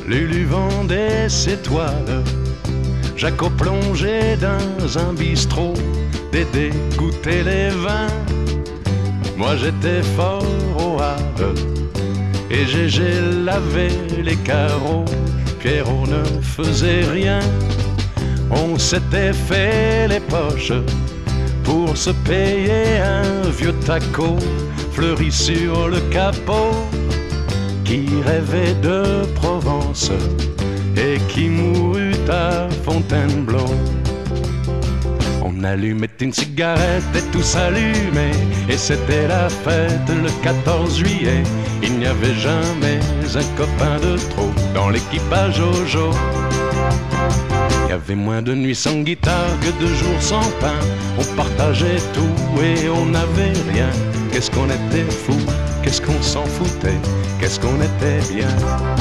Lulu vendait ses toiles, Jaco plongeait dans un bistrot, Dédé goûtait les vins. Moi j'étais fort au Havre et Gégé lavait les carreaux. Pierrot ne faisait rien, on s'était fait les poches pour se payer un vieux taco fleuri sur le capot, qui rêvait de Provence et qui mourut à Fontainebleau. On allumait une cigarette et tout s'allumait, et c'était la fête le 14 juillet. Il n'y avait jamais un copain de trop dans l'équipage Jojo. Il y avait moins de nuits sans guitare que de jours sans pain. On partageait tout et on n'avait rien. Qu'est-ce qu'on était fou, qu'est-ce qu'on s'en foutait, qu'est-ce qu'on était bien.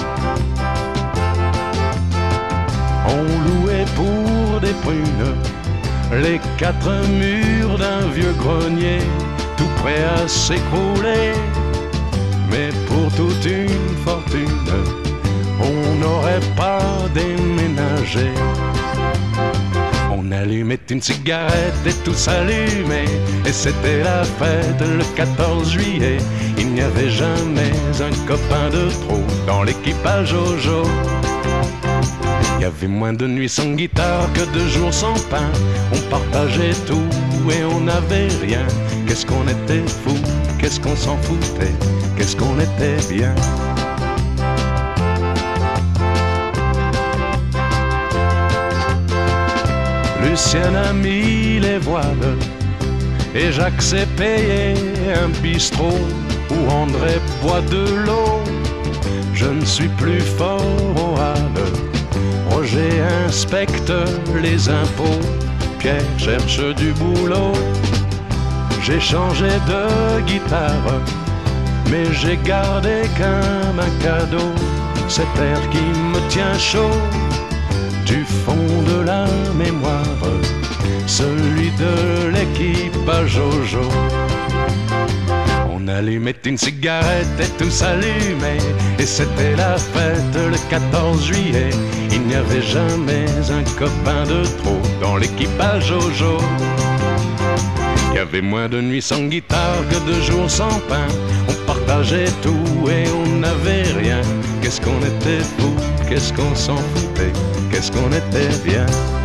On louait pour des prunes les 4 murs d'un vieux grenier, tout prêt à s'écrouler. Mais pour toute une fortune, on n'aurait pas déménagé. On allumait une cigarette et tout s'allumait, et c'était la fête le 14 juillet. Il n'y avait jamais un copain de trop dans l'équipage Jojo. Il y avait moins de nuits sans guitare que de jours sans pain. On partageait tout et on n'avait rien. Qu'est-ce qu'on était fou, qu'est-ce qu'on s'en foutait, qu'est-ce qu'on était bien. Lucien a mis les voiles et Jacques s'est payé un bistrot où André boit de l'eau. Je ne suis plus fort au Havre, Roger inspecte les impôts, Pierre cherche du boulot. J'ai changé de guitare, mais j'ai gardé comme un cadeau cet air qui me tient chaud du fond de la mémoire, celui de l'équipage Jojo. On allumait une cigarette et tout s'allumait, et c'était la fête le 14 juillet. Il n'y avait jamais un copain de trop dans l'équipage Jojo. Il y avait moins de nuits sans guitare que de jours sans pain. On partageait tout et on n'avait rien. Qu'est-ce qu'on était fou, qu'est-ce qu'on s'en foutait, qu'est-ce qu'on était bien.